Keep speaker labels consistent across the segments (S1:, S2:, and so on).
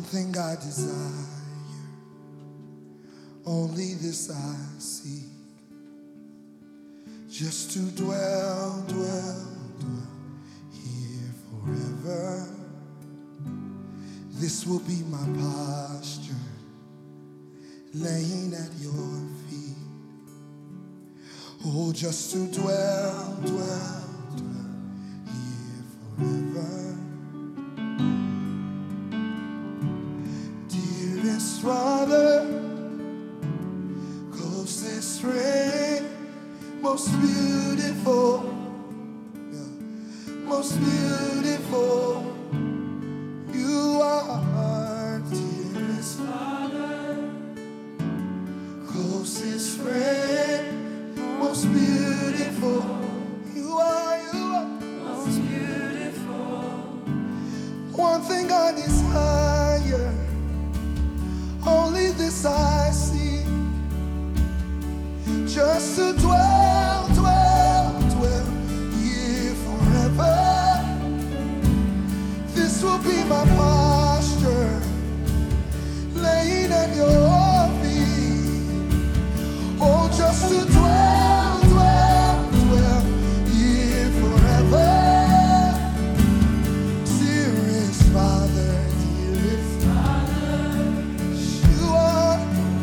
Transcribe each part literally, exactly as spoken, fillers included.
S1: thing I desire, only this I seek, just to dwell, dwell, dwell here forever. This will be my posture, laying at your feet. Oh, just to dwell, dwell, dwell here forever. Dearest Father, closest friend, most beautiful, yeah, most beautiful, you are, dearest Father, closest friend, most beautiful, you are, you are, most beautiful. One thing I desire, only this I seek, just to dwell, dwell, dwell here forever. This will be my posture, laying at your feet. Oh, just to dwell, dwell, dwell here forever. Dearest Father, dearest Father, you are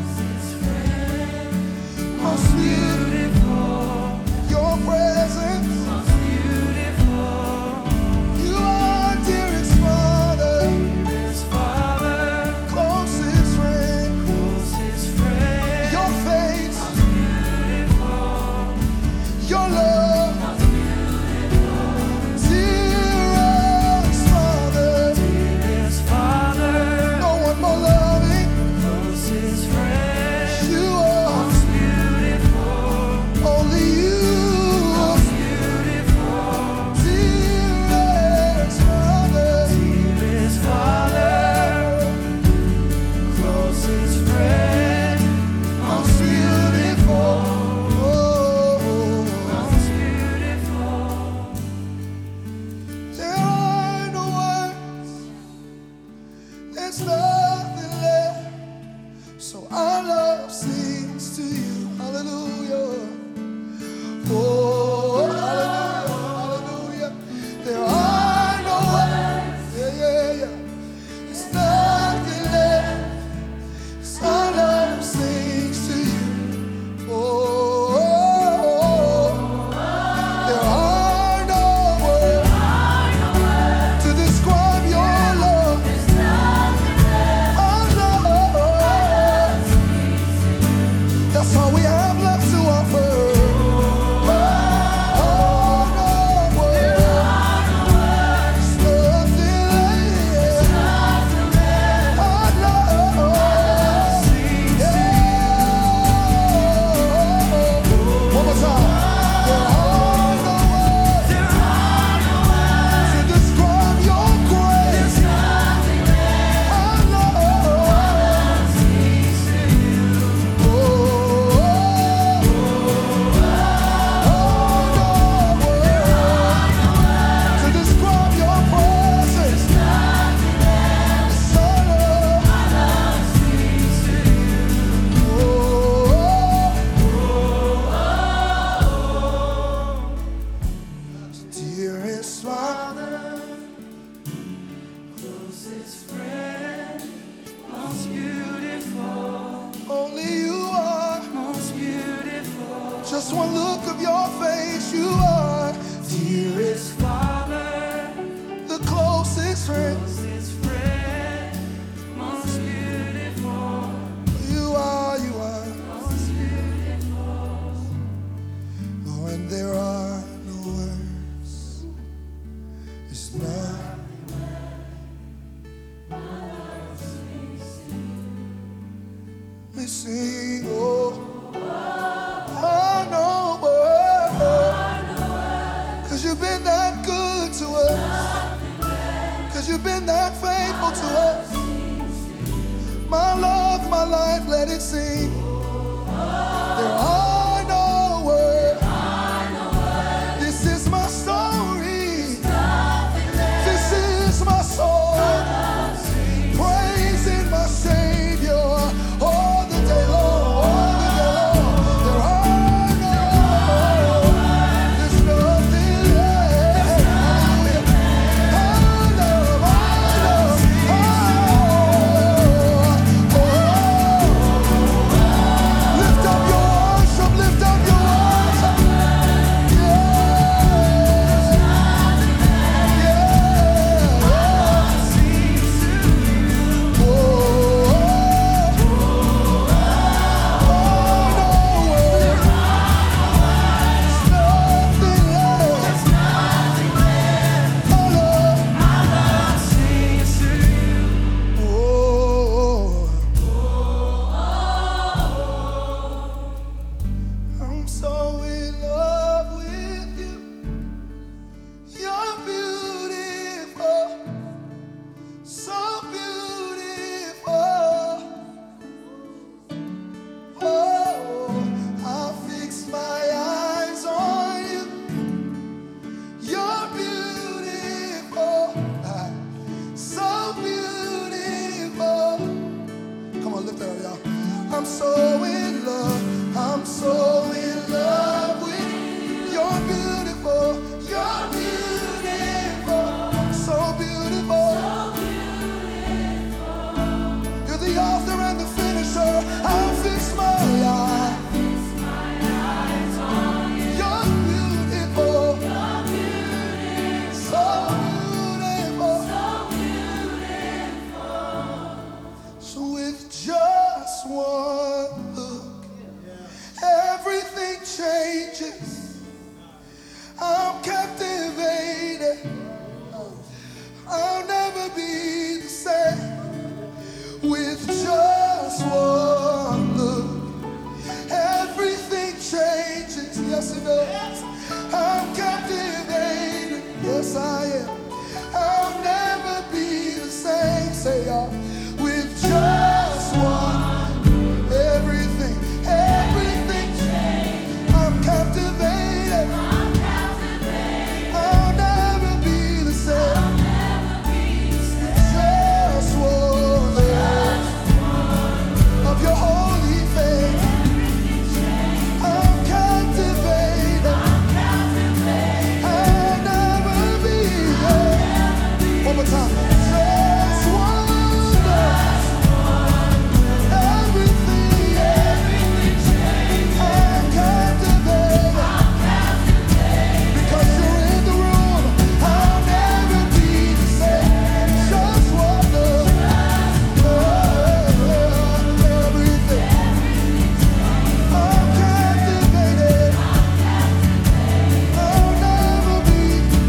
S1: most beautiful. Your presence, most beautiful. You are, dearest Father, dearest Father, closest friend, closest friend. Your face, most beautiful. Your love, most beautiful. Dearest Father, dearest Father, no one more loving, closest friend. You are most beautiful. Only you, most beautiful. Dearest Father, dearest Father, closest friend, most beautiful. Oh, most beautiful. There are no words, there's nothing left, so our love sings to you. Hallelujah. Oh, hallelujah, hallelujah. There are no words, yeah, yeah, yeah. There's nothing left, so our love sings to you. Oh, there are no words to describe your love. Our love, that's all we have left to offer. Oh, no words, nothing left. Our love, yeah. One more time. There are no words to describe your grace. Our love, oh, to describe your presence. Son of dearest Father, closest friend, most beautiful. Only you are most beautiful. Just one look of your face, you are dearest Father, the closest friend, closest friend, most beautiful. You are, you are most beautiful. Oh, and there are no words. It's not. We sing, oh, I know, oh, cause you've been that good to us, cause you've been that faithful to us. My love, my life, let it sing. There are no words. This is my story. This is my song. Praise so in love, I'm so in love with you. You're beautiful, you're beautiful, so beautiful. You're the author and the finisher. I'll fix my eyes. You're beautiful, so beautiful. So with just one look, everything changes. I'm captivated. I'll never be the same. With just one look, everything changes. Yes, it does. I'm captivated. Yes, I am. I'll never be the same. Say y'all. With just one, everything, everything changes. I'm captivated. I'm captivated. I'll never be the same. I'll never be the same. Just one of your holy faith. I'm captivated. I'm captivated. I'll never be there. One more time. Just one. Everything, everything changes. I'm captivated. I'm captivated. Because you're in the room. I'll never be the same. Just one look. Everything. I'm captivated. I'll never be.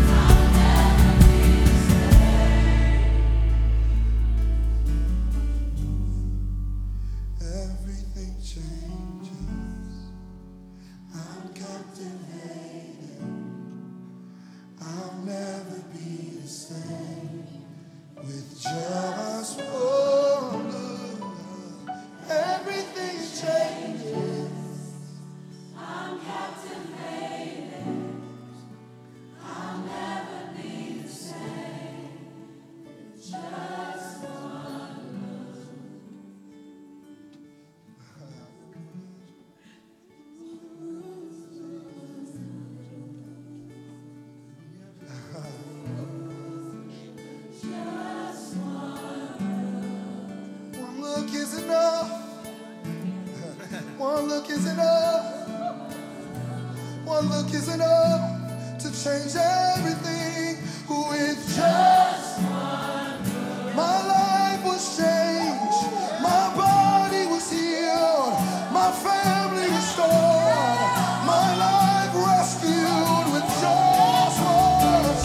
S1: Everything changes. I'm captivated. I'll never be the same. With just one look, everything changes. I'm captivated. I'll never be the same. Just one look. One look is enough. One look is enough. One look is enough to change everything. With just one look, my life was changed. My body was healed. My family restored. My life rescued with just one look.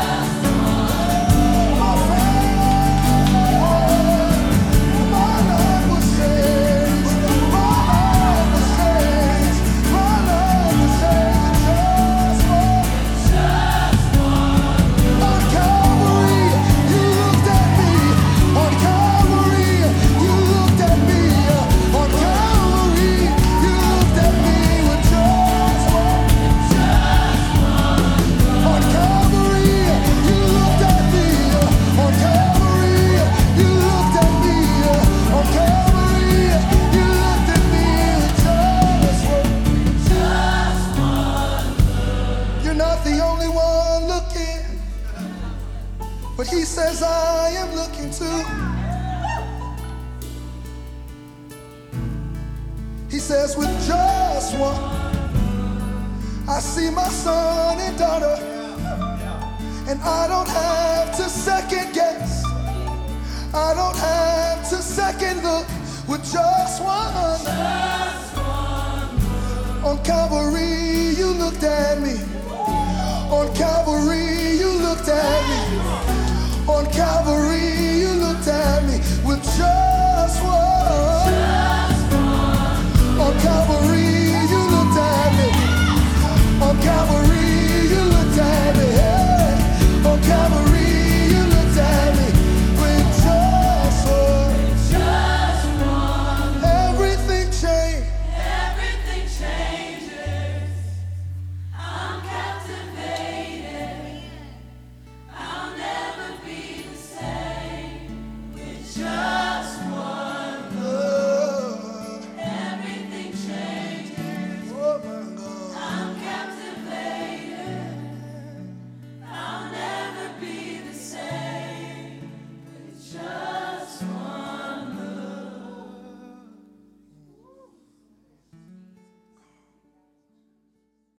S1: My family, my life was changed. My life was changed. My life was changed. Just one. On Calvary, you looked at me. On Calvary, you looked at me. On Calvary, you looked at me with just one. On Calvary, you looked at me. On Calvary, you looked at me. On Calvary, you looked at me with just one. You're not the only one looking, but he says I am looking too. He says with just one, I see my son and daughter, and I don't have to second guess. I don't have to second look. With just one, on Calvary you looked at me. On Calvary you looked at me. On Calvary you looked at me with